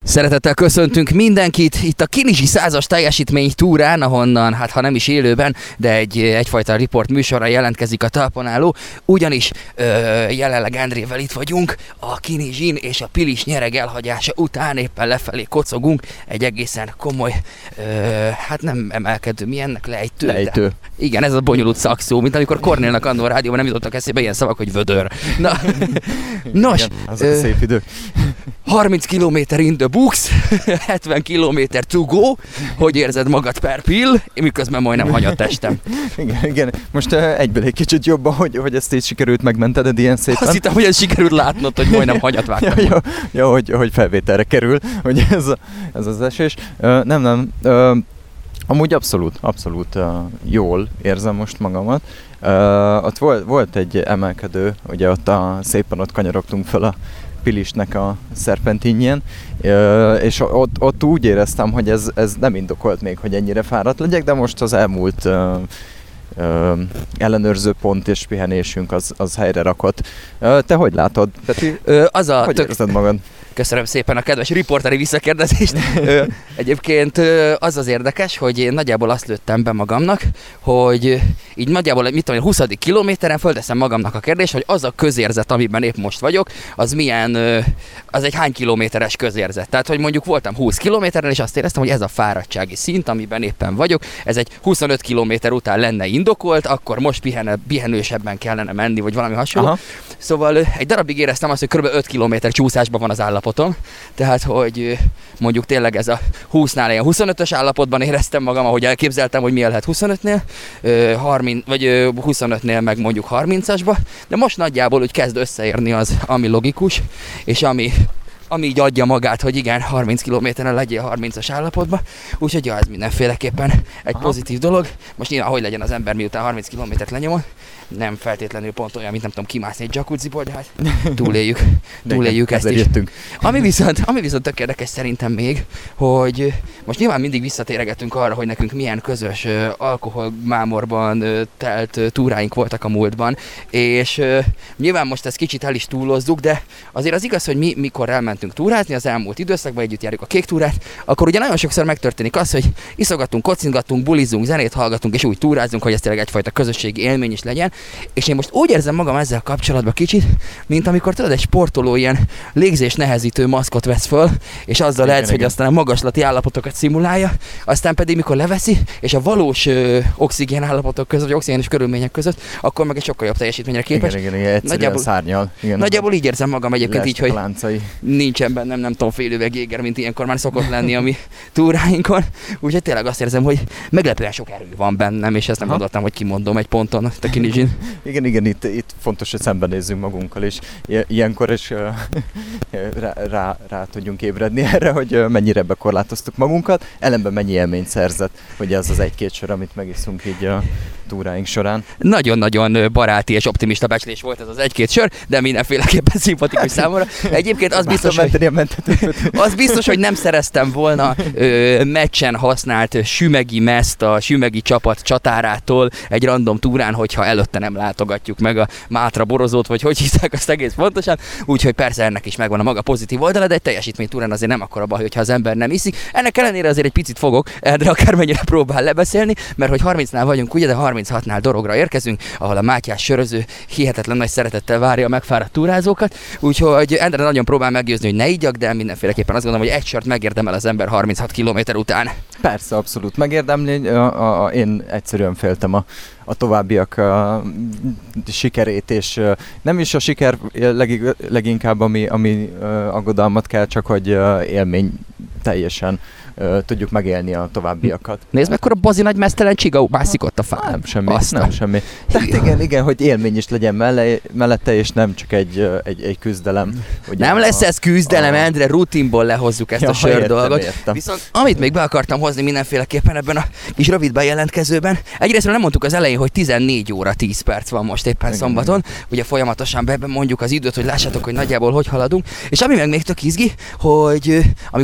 Szeretettel köszöntünk mindenkit itt a Kinizsi 100-as teljesítmény túrán, ahonnan, hát ha nem is élőben, de egyfajta riport műsorra jelentkezik a talpon-álló, ugyanis jelenleg Endrével itt vagyunk a Kinizsin, és a Pilis nyereg elhagyása után éppen lefelé kocogunk egy egészen komoly, hát nem emelkedő, mi ennek lejtő? Lejtő. Igen, ez a bonyolult szakszó, mint amikor Kornélnak annól a rádióban nem jutottak eszébe ilyen szavak, hogy vödör. Na, nos, igen, azok a szép idők. 30 km in the books, 70 km to go. Hogy érzed magad per pill? Miközben majdnem hanyat testem. Igen. Most egyből egy kicsit jobban, hogy ezt így sikerült megmentened ilyen szépen. Azt hittem, hogy ez sikerült látnod, hogy majdnem hanyat vágtam. Ja, hogy felvételre kerül, hogy ez az esés. Nem. Amúgy abszolút jól érzem most magamat. Ott volt egy emelkedő, ugye szépen ott kanyarogtunk fel a Pilisnek a szerpentinjén, és ott úgy éreztem, hogy ez nem indokolt még, hogy ennyire fáradt legyek, de most az elmúlt ellenőrző pont és pihenésünk az helyre rakott. Te hogy látod, Peti? Hogy érzed magad? Köszönöm szépen a kedves riporteri visszakérdezést. Egyébként az érdekes, hogy én nagyjából azt lőttem be magamnak, hogy így nagyjából, 20. kilométeren fölteszem magamnak a kérdést, hogy az a közérzet, amiben épp most vagyok, az milyen, az egy hány kilométeres közérzet. Tehát, hogy mondjuk voltam 20 kilométeren, és azt éreztem, hogy ez a fáradtsági szint, amiben éppen vagyok, ez egy 25 kilométer után lenne indokolt, akkor most pihenősebben kellene menni, vagy valami hasonló. Aha. Szóval egy darabig éreztem azt, hogy kb. 5 kilométer csúszásban van az állapotom. Tehát, hogy mondjuk tényleg ez a 20-nál ilyen 25-ös állapotban éreztem magam, ahogy elképzeltem, hogy mi lehet 25-nél, 30, vagy 25-nél meg mondjuk 30-asba, de most nagyjából úgy kezd összeérni az, ami logikus, és ami így adja magát, hogy igen, 30 kilométeren legyél 30-as állapotban, úgyhogy ja, ez mindenféleképpen egy pozitív dolog. Most nyilván, hogy legyen az ember, miután 30 kilométert lenyomod, nem feltétlenül pont olyan, mint nem tudom kimászni egy jacuzziból, de hát túléljük ezt is. Ami viszont tök érdekes szerintem még, hogy most nyilván mindig visszatéregetünk arra, hogy nekünk milyen közös alkoholmámorban telt túráink voltak a múltban, és nyilván most ezt kicsit el is túlozzuk, de azért az igaz, hogy mi mikor elmentünk túrázni az elmúlt időszakban, együtt járjuk a Kék túrát, akkor ugye nagyon sokszor megtörténik az, hogy iszogatunk, kocingatunk, bulizunk, zenét hallgatunk, és úgy túrázunk, hogy ez tényleg egyfajta közösségi élmény is legyen. És én most úgy érzem magam ezzel kapcsolatban kicsit, mint amikor tudod, egy sportoló ilyen légzés nehezítő maszkot vesz föl, és azzal lehetsz, hogy aztán a magaslati állapotokat szimulálja, aztán pedig mikor leveszi, és a valós oxigén állapotok között, vagy oxigénes körülmények között, akkor meg egy sokkal jobb teljesítményre képes. Igen, egyszerűen szárnyal. Nagyjából így érzem magam egyébként így, hogy nincsen bennem, nem tudom, fél üveg jéger, mint ilyenkor már szokott lenni a mi túráinkon. Úgyhogy tényleg azt érzem, hogy meglepően sok erő van bennem, és ezt nem gondoltam, hogy kimondom egy ponton a Kinizsin. Igen, itt fontos, hogy szembenézzünk magunkkal, és ilyenkor is rá tudjunk ébredni erre, hogy mennyire bekorlátoztuk magunkat, ellenben mennyi élményt szerzett, hogy ez az egy-két sor, amit megiszunk így a túráink során. Nagyon-nagyon baráti és optimista becslés volt ez az egy-két sör, de mindenféleképpen szimpatikus számomra. Egyébként az biztos, hogy nem szereztem volna meccsen használt sümegi meszt a sümegi csapat csatárától egy random túrán, hogyha előtte nem látogatjuk meg a Mátra borozót, vagy hogy hívták azt egész pontosan. Úgyhogy persze ennek is megvan a maga pozitív oldala, de egy teljesítménytúrán azért nem akkora baj, hogyha az ember nem iszik. Ennek ellenére azért egy picit fogok, de akármennyire próbál lebeszélni, mert hogy 30-nál vagyunk, ugye, de 36-nál Dorogra érkezünk, ahol a Mátyás söröző hihetetlen nagy szeretettel várja a megfáradt túrázókat. Úgyhogy Endre nagyon próbál meggyőzni, hogy ne igyak, de mindenféleképpen azt gondolom, hogy egy sört megérdemel az ember 36 km után. Persze, abszolút megérdemli. Én egyszerűen féltem a továbbiak sikerét, és nem is a siker leginkább, ami aggodalmat kell, csak hogy élmény teljesen tudjuk megélni a továbbiakat. Nézd, mekkora bazi nagy meztelen csiga mászik ott a fán. Nem semmi. Tehát igen, hogy élmény is legyen mellette, és nem csak egy küzdelem. Nem lesz ez küzdelem, Endre, rutinból lehozzuk ezt a sör dolgot. Viszont amit még be akartam hozni mindenféleképpen ebben a kis rövid bejelentkezőben, egyrészt nem mondtuk az elején, hogy 14 óra 10 perc van most éppen szombaton, ugye folyamatosan mondjuk az időt, hogy lássátok, hogy nagyjából hogy haladunk, és ami meg még tök izgi, hogy amikor csináltunk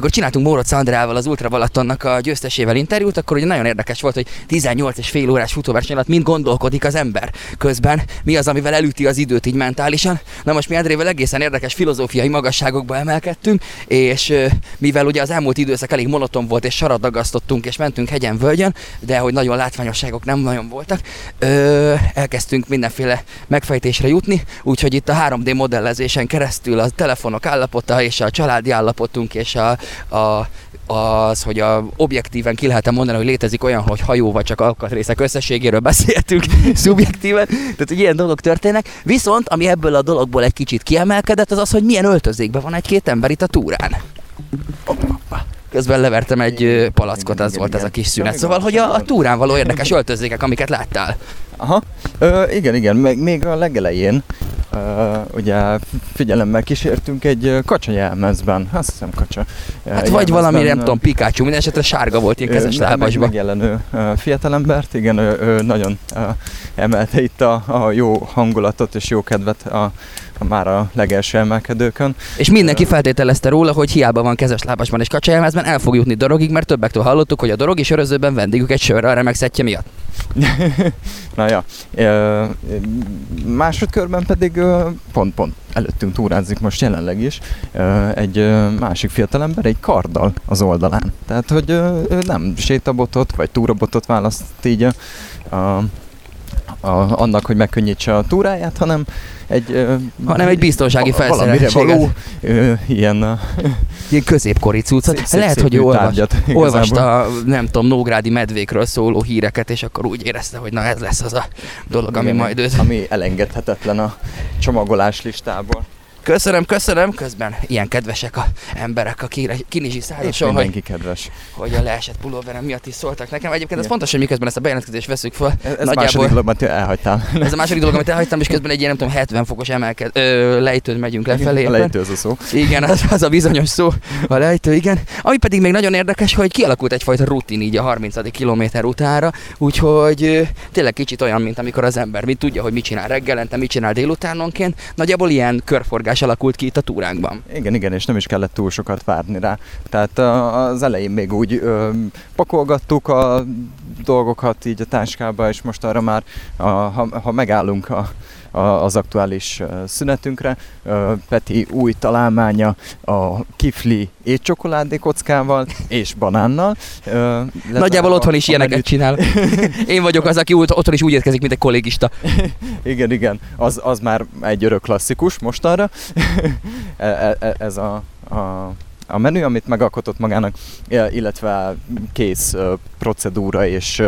Mórocz Andrával, az Ultra Balatonnak a győztesével interjút, akkor ugye nagyon érdekes volt, hogy 18,5 órás futóverseny alatt mind gondolkodik az ember közben, mi az, amivel elüti az időt így mentálisan. Na most mi Andrével egészen érdekes filozófiai magasságokba emelkedtünk, és mivel ugye az elmúlt időszak elég monoton volt, és sarat dagasztottunk, és mentünk hegyen-völgyön, de hogy nagyon látványosságok nem nagyon voltak, elkezdtünk mindenféle megfejtésre jutni, úgyhogy itt a 3D modellezésen keresztül a telefonok állapota és a családi állapotunk és az, hogy objektíven ki lehet mondani, hogy létezik olyan, hogy hajó vagy csak alkatrészek összességéről beszéltünk szubjektíven, tehát hogy ilyen dolgok történnek. Viszont, ami ebből a dologból egy kicsit kiemelkedett, az az, hogy milyen öltözékben van egy-két ember itt a túrán. Közben levertem egy palackot, az volt ez a kis szünet. Szóval, hogy a túrán való érdekes öltözékek, amiket láttál. Aha, igen, még a legelején ugye figyelemmel kísértünk egy kacsa jelmezben, azt hiszem kacsa. Hát vagy valami, nem tudom, Pikachu, minden esetre sárga volt ilyen kezes lábasban. Megjelenő fiatalembert, igen, ő nagyon emelte itt a jó hangulatot és jó kedvet már a legelső emelkedőkön. És mindenki feltételezte róla, hogy hiába van kezes lábasban és kacsajelmezben, el fog jutni Dorogig, mert többektől hallottuk, hogy a Dorogi sörözőben vendégük egy sörre a remek szettje miatt. Na ja, másodkörben pedig pont előttünk túrázik most jelenleg is egy másik fiatalember egy karddal az oldalán. Tehát, hogy ő nem sétabotot vagy túrabotot választ így annak, hogy megkönnyítse a túráját, hanem egy biztonsági felszereltséget. Ilyen középkori cuccot. Lehet, hogy olvasta, nem tudom, nógrádi medvékről szóló híreket, és akkor úgy érezte, hogy na ez lesz az a dolog, ami majd őt... Ami elengedhetetlen a csomagolás listából. Köszönöm, közben ilyen kedvesek a emberek a Kinizsi szálloson, hogy a leesett pulóverem miatt is szóltak nekem. Egyébként ez fontos, hogy miközben ezt a bejelentkezést veszük fel. Ez második dolog, amit elhagytál. Ez a második dolog, amit elhagytam, és közben egy ilyen, nem tudom, 70 fokos lejtőn megyünk lefelé. A lejtő az a szó. Igen, az a bizonyos szó, a lejtő, igen. Ami pedig még nagyon érdekes, hogy kialakult egyfajta rutin így a 30. kilométer utánra, úgyhogy tényleg kicsit olyan, mint amikor az ember tudja, hogy mit csinál reggelente, mit csinál délutánonként. Nagyjából ilyen körforgás alakult ki itt a túránkban. Igen, és nem is kellett túl sokat várni rá. Tehát az elején még úgy pakolgattuk a dolgokat így a táskába, és most arra már, ha megállunk az aktuális szünetünkre, Peti új találmánya a kifli étcsokoládé kockával és banánnal. Nagyjából otthon is ilyeneket csinál. Én vagyok az, aki otthon is úgy étkezik, mint egy kollégista. Igen. Az már egy örök klasszikus mostanra. Ez a menü, amit megalkotott magának, illetve kész procedúra és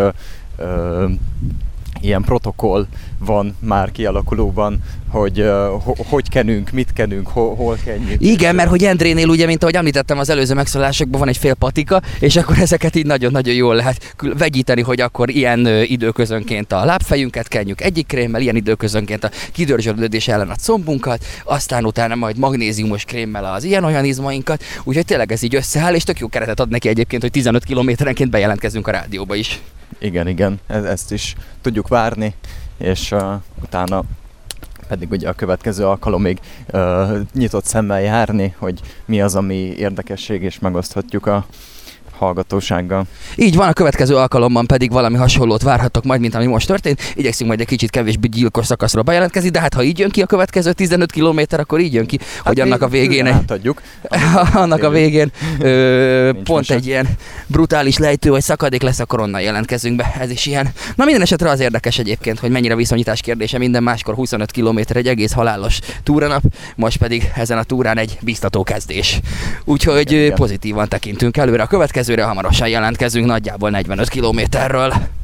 ilyen protokoll van már kialakulóban, hogy kenünk, mit kenünk, hol kenjük. Igen, mert hogy Endrénél ugye, mint ahogy említettem az előző megszólásokban, van egy fél patika, és akkor ezeket így nagyon-nagyon jól lehet vegyíteni, hogy akkor ilyen időközönként a lábfejünket kenjük egyik krémmel, ilyen időközönként a kidörzsölődés ellen a combunkat, aztán utána majd magnéziumos krémmel az ilyen-olyan izmainkat, úgyhogy tényleg ez így összeáll, és tök jó keretet ad neki egyébként, hogy 15 kilométerenként bejelentkezünk a rádióba is. Igen, ezt is tudjuk várni, és utána pedig ugye a következő alkalomig nyitott szemmel járni, hogy mi az, ami érdekesség, és megoszthatjuk a hallgatósággal. Így van, a következő alkalommal pedig valami hasonlót várhatok majd, mint ami most történt. Igyekszünk majd egy kicsit kevésbé gyilkos szakaszra bejelentkezni, de hát ha így jön ki a következő 15 kilométer, akkor így jön ki, hogy annak a végén annak a végén pont egy ilyen brutális lejtő vagy szakadék lesz, akkor onnan jelentkezünk be. Ez is ilyen. Na minden esetre az érdekes egyébként, hogy mennyire viszonyítás kérdése, minden máskor 25 kilométer egy egész halálos túranap, most pedig ezen a túrán egy biztató kezdés. Úgyhogy pozitívan tekintünk előre. A következőre hamarosan jelentkezünk, nagyjából 45 kilométerről.